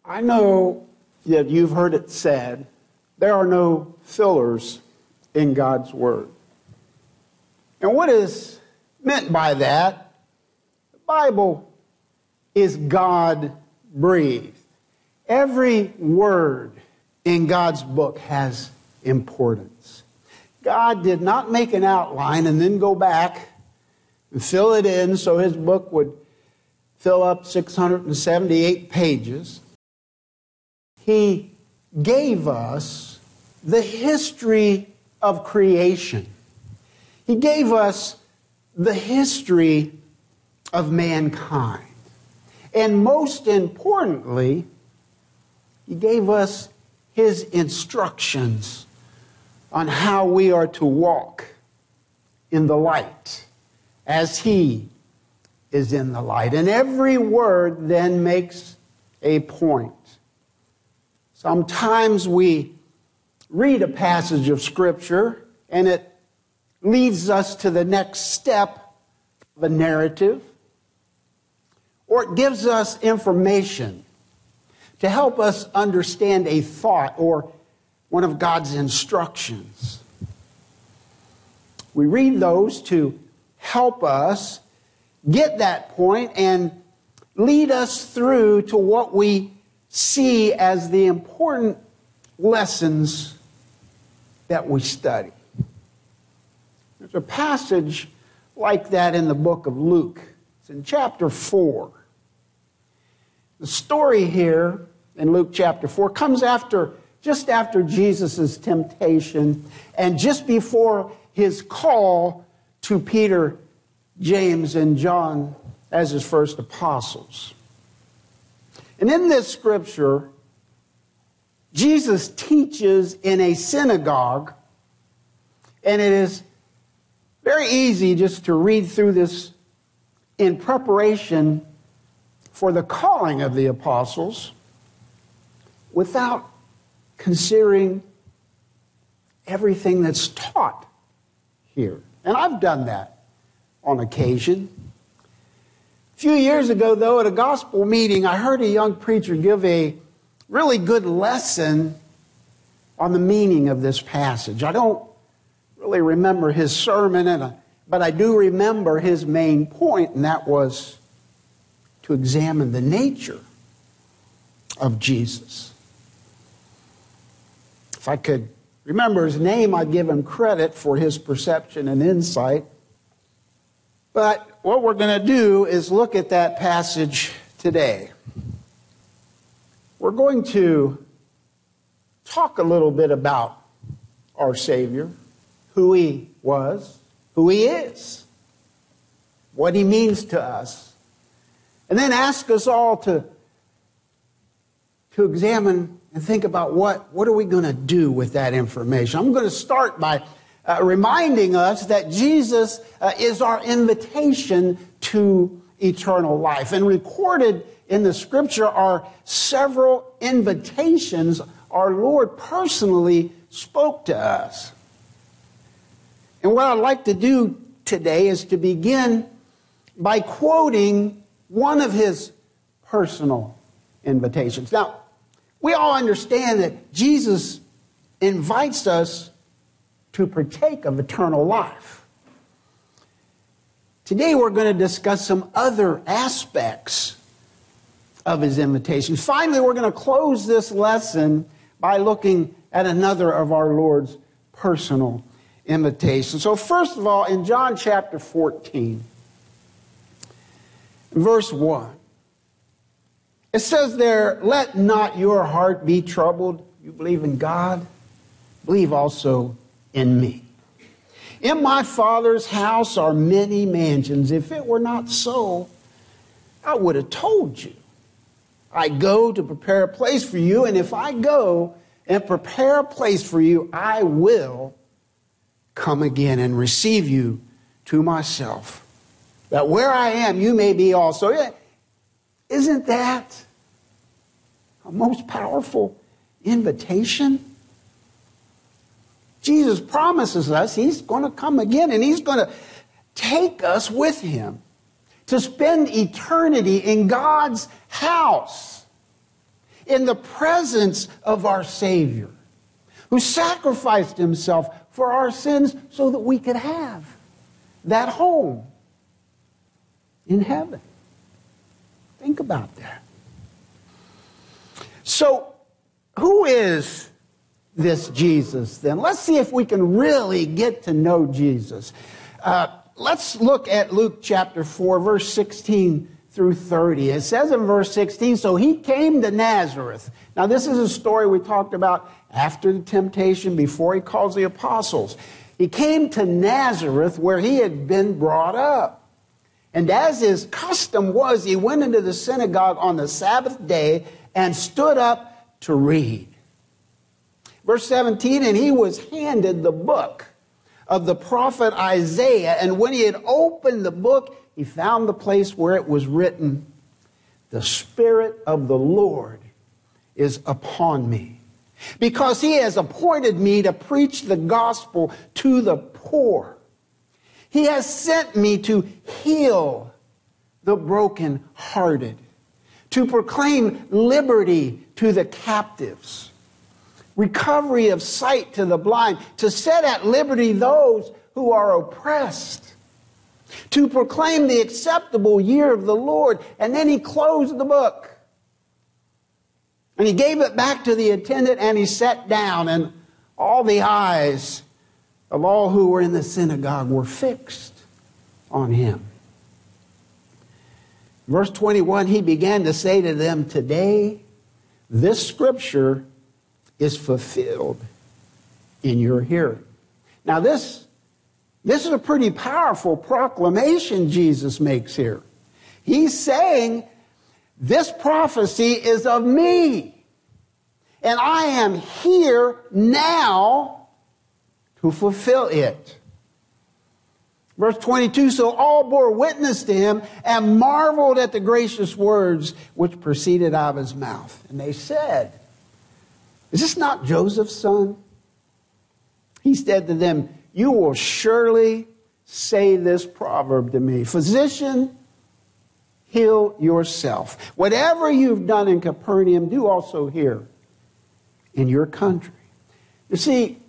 I know that you've heard it said, there are no fillers in God's Word. And what is meant by that? The Bible is God-breathed. Every word in God's book has importance. God did not make an outline and then go back and fill it in so his book would fill up 678 pages. He gave us the history of creation. He gave us the history of mankind. And most importantly, he gave us his instructions on how we are to walk in the light as he is in the light. And every word then makes a point. Sometimes we read a passage of Scripture and it leads us to the next step of a narrative, or it gives us information to help us understand a thought or one of God's instructions. We read those to help us get that point and lead us through to what we see as the important lessons that we study. There's a passage like that in the book of Luke. It's in chapter 4. The story here in Luke chapter 4 comes just after Jesus' temptation and just before his call to Peter, James, and John as his first apostles. And in this scripture, Jesus teaches in a synagogue, and it is very easy just to read through this in preparation for the calling of the apostles without considering everything that's taught here. And I've done that on occasion. A few years ago, though, at a gospel meeting, I heard a young preacher give a really good lesson on the meaning of this passage. I don't really remember his sermon, but I do remember his main point, and that was to examine the nature of Jesus. If I could remember his name, I'd give him credit for his perception and insight. But what we're going to do is look at that passage today. We're going to talk a little bit about our Savior, who he was, who he is, what he means to us, and then ask us all to examine and think about what are we going to do with that information. I'm going to start by reminding us that Jesus is our invitation to eternal life. And recorded in the Scripture are several invitations our Lord personally spoke to us. And what I'd like to do today is to begin by quoting one of his personal invitations. Now, we all understand that Jesus invites us to partake of eternal life. Today we're going to discuss some other aspects of his invitation. Finally, we're going to close this lesson by looking at another of our Lord's personal invitations. So first of all, in John chapter 14, verse 1, it says there, "Let not your heart be troubled. You believe in God, believe also in me. In my Father's house are many mansions. If it were not so, I would have told you. I go to prepare a place for you, and if I go and prepare a place for you, I will come again and receive you to myself, that where I am, you may be also." Isn't that a most powerful invitation? Jesus promises us he's going to come again, and he's going to take us with him to spend eternity in God's house. in the presence of our Savior, who sacrificed himself for our sins so that we could have that home in heaven. Think about that. So, who is this Jesus then? Let's see if we can really get to know Jesus. Let's look at Luke chapter 4, verse 16 through 30. It says in verse 16, so he came to Nazareth. Now, this is a story we talked about after the temptation, before he calls the apostles. He came to Nazareth where he had been brought up. And as his custom was, he went into the synagogue on the Sabbath day and stood up to read. Verse 17, and he was handed the book of the prophet Isaiah. And when he had opened the book, he found the place where it was written, the Spirit of the Lord is upon me, because he has appointed me to preach the gospel to the poor. He has sent me to heal the brokenhearted, to proclaim liberty to the captives, recovery of sight to the blind, to set at liberty those who are oppressed, to proclaim the acceptable year of the Lord. And then he closed the book. And he gave it back to the attendant and he sat down, and all the eyes of all who were in the synagogue were fixed on him. Verse 21, he began to say to them, today this scripture is fulfilled in your hearing. Now this is a pretty powerful proclamation Jesus makes here. He's saying, this prophecy is of me, and I am here now to fulfill it. Verse 22, so all bore witness to him and marveled at the gracious words which proceeded out of his mouth. And they said, is this not Joseph's son? He said to them, you will surely say this proverb to me, physician, heal yourself. Whatever you've done in Capernaum, do also here in your country. You see,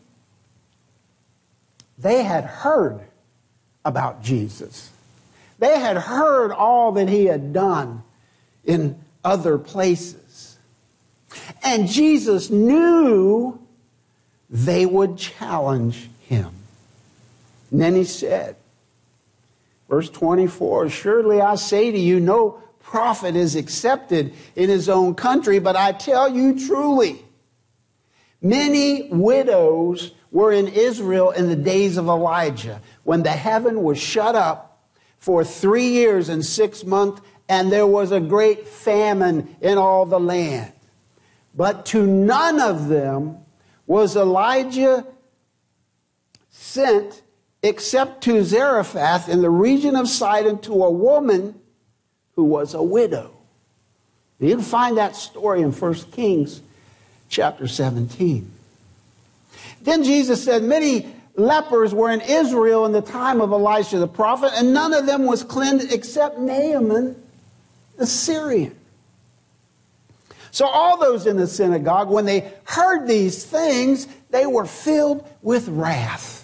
they had heard about Jesus. They had heard all that he had done in other places. And Jesus knew they would challenge him. And then he said, verse 24, surely I say to you, no prophet is accepted in his own country, but I tell you truly, many widows were in Israel in the days of Elijah, when the heaven was shut up for 3 years and 6 months, and there was a great famine in all the land. But to none of them was Elijah sent except to Zarephath in the region of Sidon, to a woman who was a widow. You can find that story in 1 Kings chapter 17. Then Jesus said, many lepers were in Israel in the time of Elisha the prophet, and none of them was cleansed except Naaman the Syrian. So all those in the synagogue, when they heard these things, they were filled with wrath.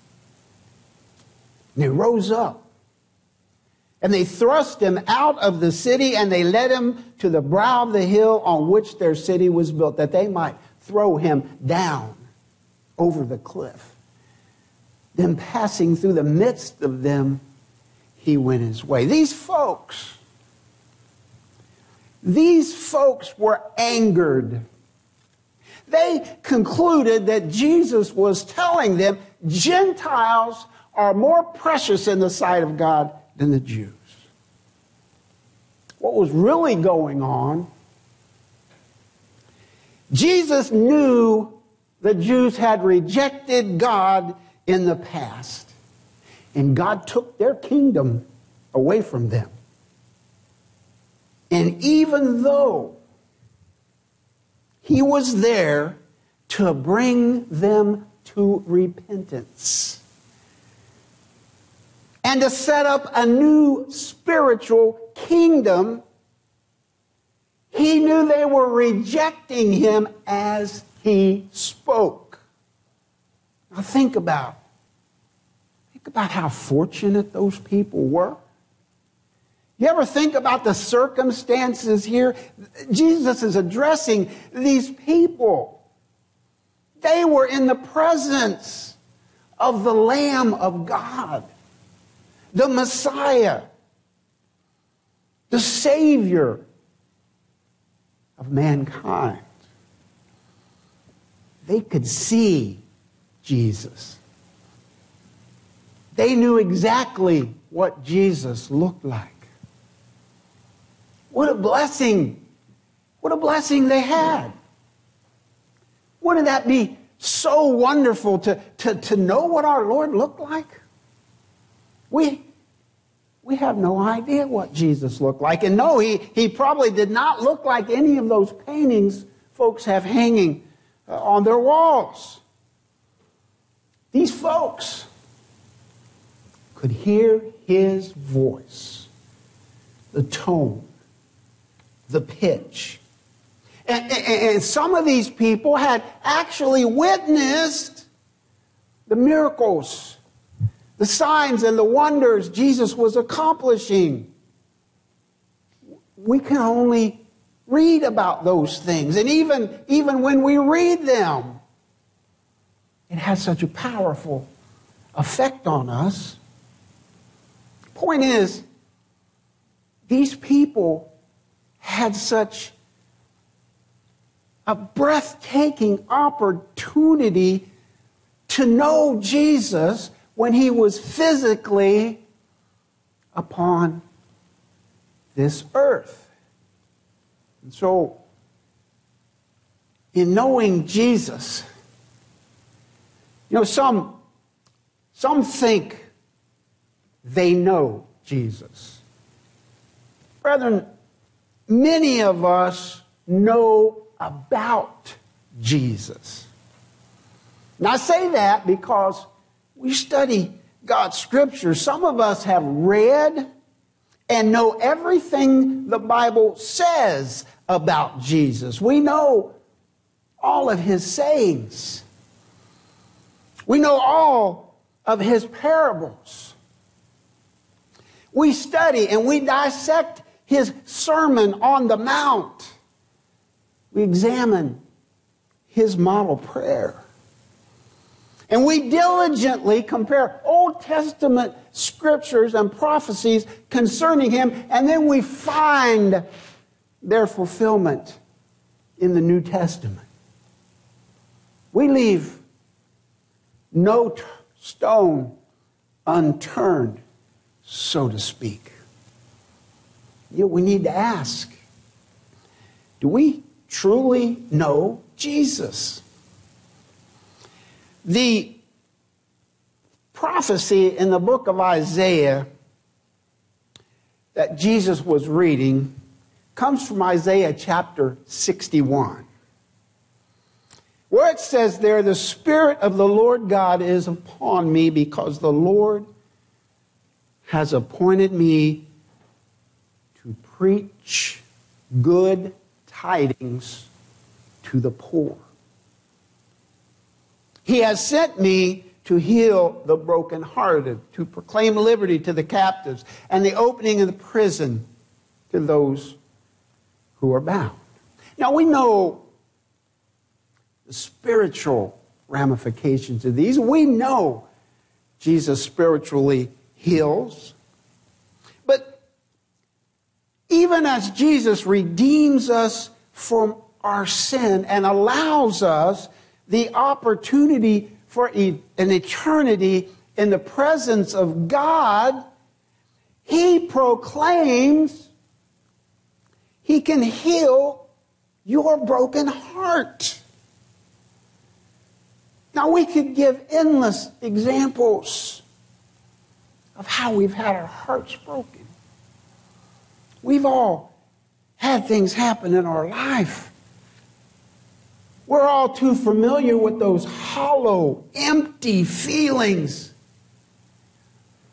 And they rose up. And they thrust him out of the city, and they led him to the brow of the hill on which their city was built, that they might throw him down over the cliff. Then passing through the midst of them, he went his way. These folks were angered. They concluded that Jesus was telling them Gentiles are more precious in the sight of God than the Jews. What was really going on, Jesus knew the Jews had rejected God in the past, and God took their kingdom away from them. And even though he was there to bring them to repentance and to set up a new spiritual kingdom, He knew they were rejecting him as he spoke. Now think about how fortunate those people were. You ever think about the circumstances here? Jesus is addressing these people. They were in the presence of the Lamb of God, the Messiah, the Savior of mankind. They could see Jesus. They knew exactly what Jesus looked like. What a blessing. What a blessing they had. Wouldn't that be so wonderful to know what our Lord looked like? We have no idea what Jesus looked like. And no, he probably did not look like any of those paintings folks have hanging on their walls. These folks could hear his voice, the tone, the pitch. And some of these people had actually witnessed the miracles, the signs and the wonders Jesus was accomplishing. We can only read about those things. And even when we read them, it has such a powerful effect on us. Point is, these people had such a breathtaking opportunity to know Jesus when he was physically upon this earth. And so, in knowing Jesus, some think they know Jesus. Brethren, many of us know about Jesus. Now I say that because we study God's Scripture. Some of us have read and know everything the Bible says about Jesus. We know all of his sayings. We know all of his parables. We study and we dissect his Sermon on the Mount. We examine his model prayer. And we diligently compare Old Testament scriptures and prophecies concerning him, and then we find their fulfillment in the New Testament. We leave no stone unturned, so to speak. Yet we need to ask, do we truly know Jesus? The prophecy in the book of Isaiah that Jesus was reading comes from Isaiah chapter 61, where it says there, "The Spirit of the Lord God is upon me, because the Lord has appointed me to preach good tidings to the poor. He has sent me to heal the brokenhearted, to proclaim liberty to the captives, and the opening of the prison to those who are bound." Now we know the spiritual ramifications of these. We know Jesus spiritually heals. But even as Jesus redeems us from our sin and allows us the opportunity for an eternity in the presence of God, he proclaims he can heal your broken heart. Now, we could give endless examples of how we've had our hearts broken. We've all had things happen in our life. We're all too familiar with those hollow, empty feelings.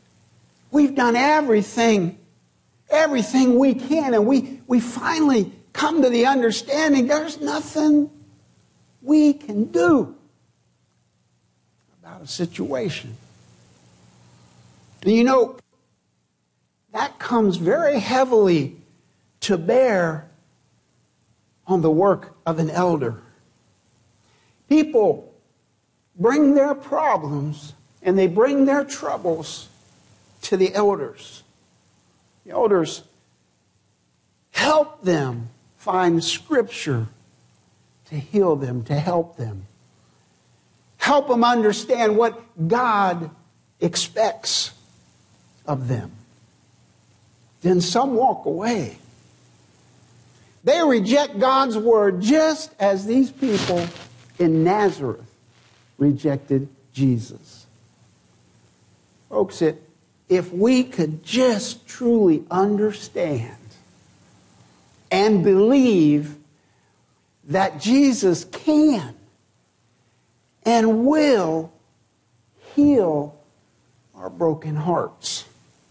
We've done everything we can, and we finally come to the understanding there's nothing we can do about a situation. And you know, that comes very heavily to bear on the work of an elder. People bring their problems and they bring their troubles to the elders. The elders help them find Scripture to heal them, to help them. Help them understand what God expects of them. Then some walk away. They reject God's word just as these people in Nazareth rejected Jesus. Folks, if we could just truly understand and believe that Jesus can and will heal our broken hearts.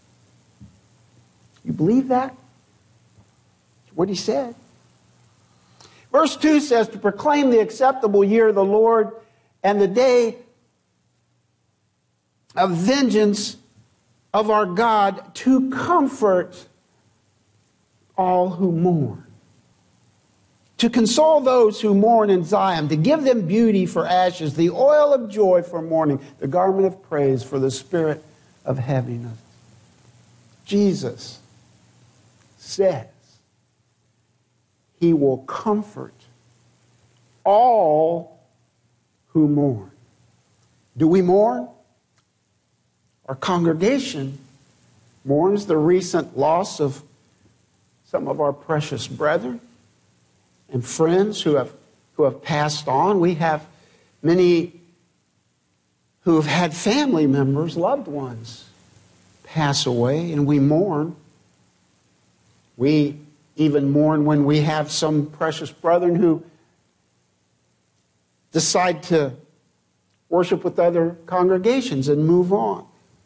You believe that? That's what he said. Verse 2 says, to proclaim the acceptable year of the Lord and the day of vengeance of our God, to comfort all who mourn. To console those who mourn in Zion, to give them beauty for ashes, the oil of joy for mourning, the garment of praise for the spirit of heaviness. Jesus says he will comfort all who mourn. Do we mourn? Our congregation mourns the recent loss of some of our precious brethren and friends who have passed on. We have many who have had family members, loved ones, pass away, and we mourn. We even mourn when we have some precious brethren who decide to worship with other congregations and move on.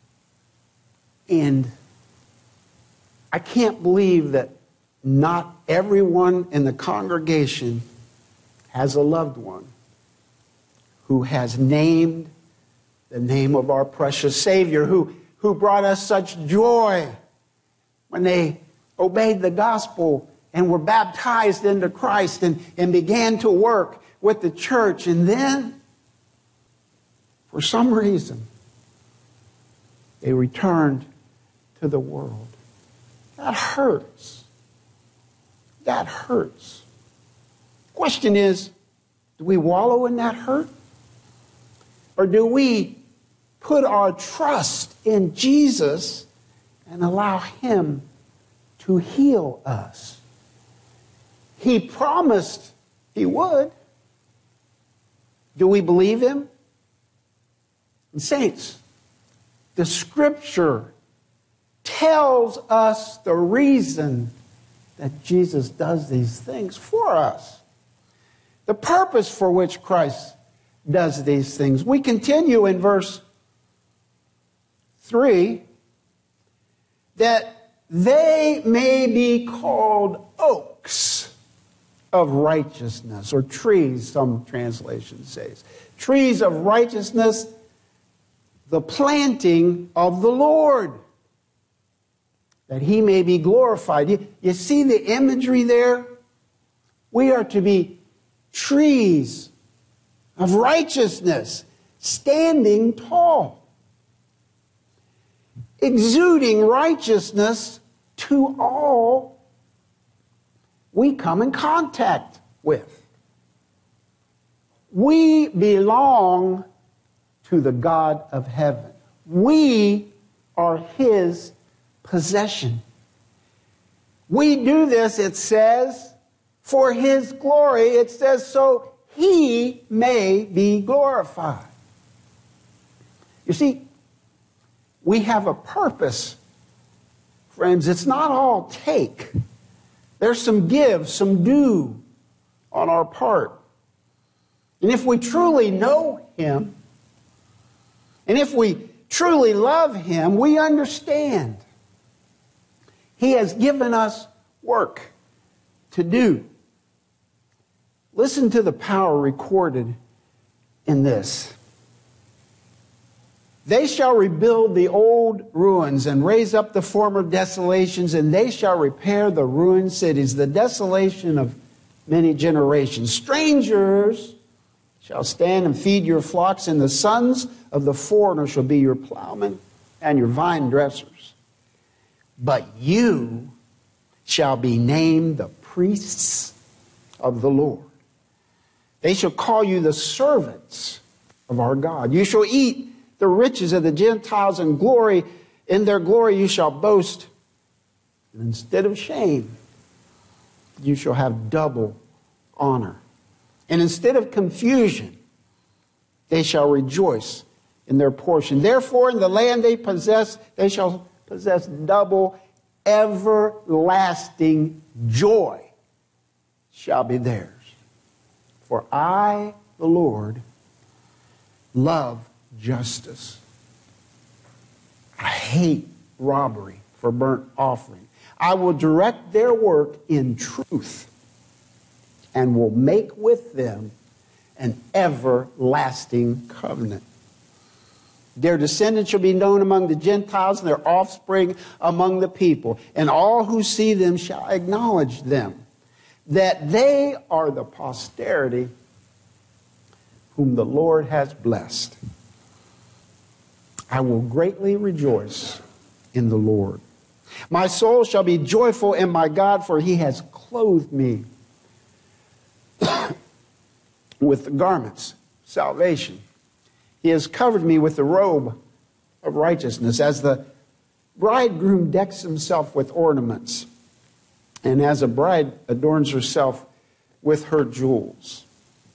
And I can't believe that not everyone in the congregation has a loved one who has named the name of our precious Savior, who brought us such joy when they obeyed the gospel and were baptized into Christ and began to work with the church. And then, for some reason, they returned to the world. That hurts. That hurts. Question is, do we wallow in that hurt? Or do we put our trust in Jesus and allow him to heal us? He promised he would. Do we believe him? And saints, the Scripture tells us the reason that Jesus does these things for us. The purpose for which Christ does these things. We continue in verse 3, that they may be called oaks of righteousness, or trees, some translations say. Trees of righteousness, the planting of the Lord, that he may be glorified. You see the imagery there? We are to be trees of righteousness, standing tall, exuding righteousness to all we come in contact with. We belong to the God of heaven. We are his possession. We do this, it says, for his glory. It says, so he may be glorified. You see, we have a purpose, friends. It's not all take. There's some give, some do on our part. And if we truly know him, and if we truly love him, we understand he has given us work to do. Listen to the power recorded in this. They shall rebuild the old ruins and raise up the former desolations, and they shall repair the ruined cities, the desolation of many generations. Strangers shall stand and feed your flocks, and the sons of the foreigner shall be your plowmen and your vine dressers. But you shall be named the priests of the Lord. They shall call you the servants of our God. You shall eat the riches of the Gentiles, and glory. In their glory you shall boast. And instead of shame, you shall have double honor. And instead of confusion, they shall rejoice in their portion. Therefore, in the land they possess, they shall possess double, everlasting joy shall be theirs. For I, the Lord, love justice. I hate robbery for burnt offering. I will direct their work in truth and will make with them an everlasting covenant. Their descendants shall be known among the Gentiles, and their offspring among the people. And all who see them shall acknowledge them, that they are the posterity whom the Lord has blessed. I will greatly rejoice in the Lord. My soul shall be joyful in my God, for he has clothed me with the garments of salvation. He has covered me with the robe of righteousness, as the bridegroom decks himself with ornaments, and as a bride adorns herself with her jewels.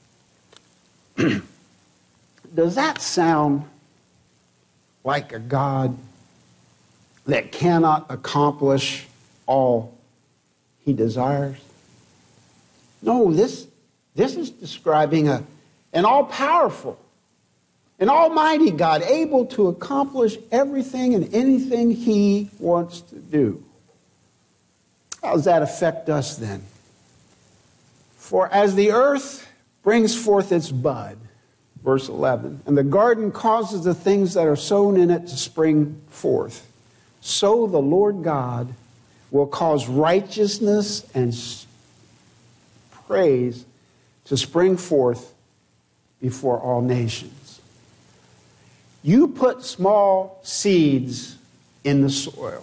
Does that sound like a God that cannot accomplish all he desires? No, this is describing an all-powerful, an almighty God, able to accomplish everything and anything he wants to do. How does that affect us then? For as the earth brings forth its bud, verse 11, and the garden causes the things that are sown in it to spring forth, so the Lord God will cause righteousness and praise to spring forth before all nations. You put small seeds in the soil,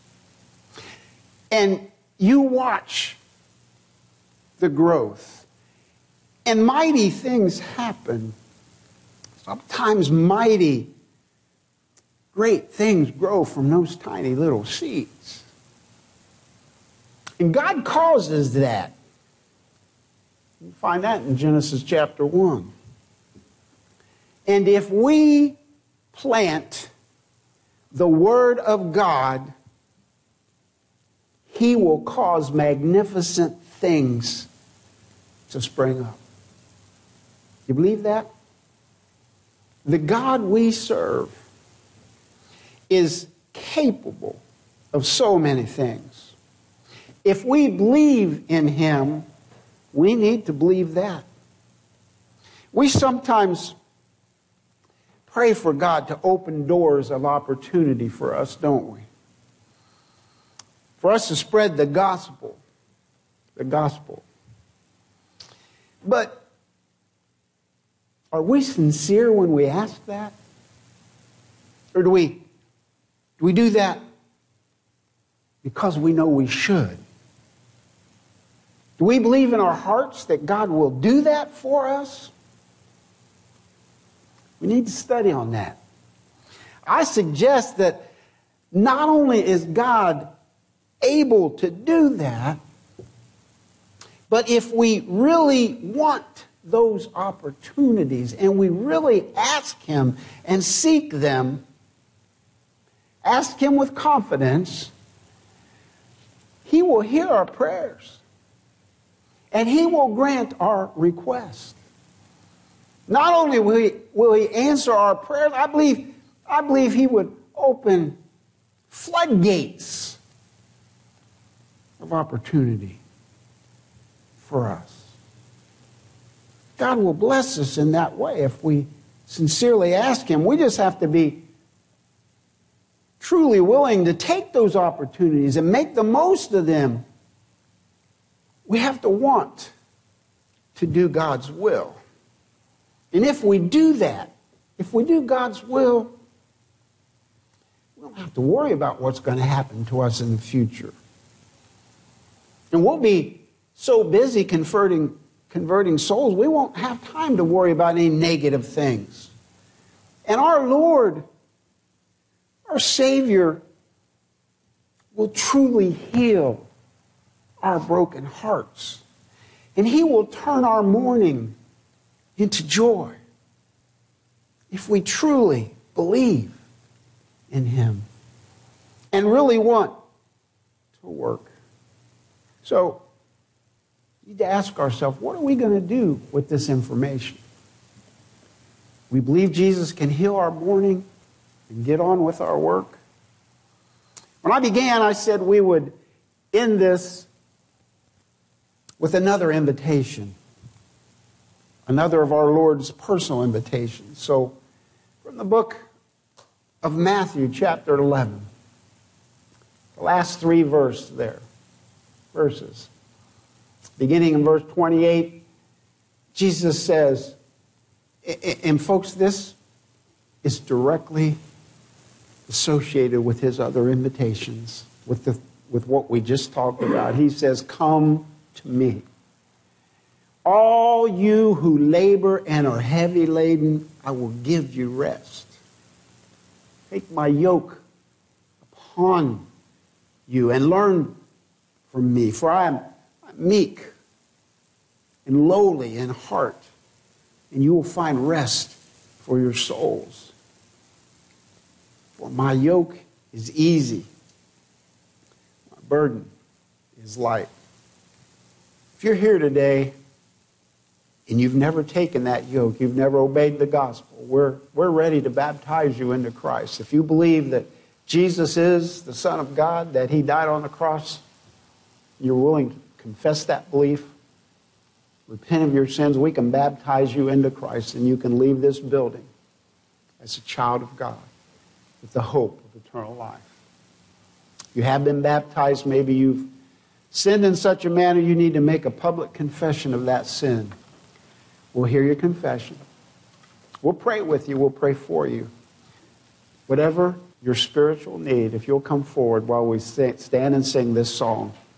and you watch the growth, and mighty things happen. Sometimes mighty, great things grow from those tiny little seeds. And God causes that. You find that in Genesis chapter 1. And if we plant the Word of God, he will cause magnificent things to spring up. You believe that? The God we serve is capable of so many things. If we believe in him, we need to believe that. We sometimes pray for God to open doors of opportunity for us, don't we? For us to spread the gospel. The gospel. But are we sincere when we ask that? Or do we do that because we know we should? Do we believe in our hearts that God will do that for us? We need to study on that. I suggest that not only is God able to do that, but if we really want those opportunities and we really ask him and seek them, ask him with confidence, he will hear our prayers and he will grant our request. Not only will he answer our prayers, I believe he would open floodgates of opportunity for us. God will bless us in that way if we sincerely ask Him. We just have to be truly willing to take those opportunities and make the most of them. We have to want to do God's will. And if we do that, if we do God's will, we don't have to worry about what's going to happen to us in the future. And we'll be so busy converting souls, we won't have time to worry about any negative things. And our Lord, our Savior, will truly heal our broken hearts. And He will turn our mourning into joy if we truly believe in Him and really want to work. So, we need to ask ourselves, what are we going to do with this information? We believe Jesus can heal our mourning and get on with our work. When I began, I said we would end this with another invitation, another of our Lord's personal invitations. So, from the book of Matthew, chapter 11, the last three verses, beginning in verse 28, Jesus says, and folks, this is directly associated with His other invitations, with what we just talked about. He says, "Come to me, all you who labor and are heavy laden, I will give you rest. Take my yoke upon you and learn from me, for I am meek and lowly in heart, and you will find rest for your souls. For my yoke is easy, my burden is light." If you're here today and you've never taken that yoke, you've never obeyed the gospel, we're ready to baptize you into Christ. If you believe that Jesus is the Son of God, that He died on the cross, you're willing to confess that belief, repent of your sins, we can baptize you into Christ, and you can leave this building as a child of God with the hope of eternal life. If you have been baptized, maybe you've sinned in such a manner you need to make a public confession of that sin. We'll hear your confession. We'll pray with you. We'll pray for you. Whatever your spiritual need, if you'll come forward while we stand and sing this song.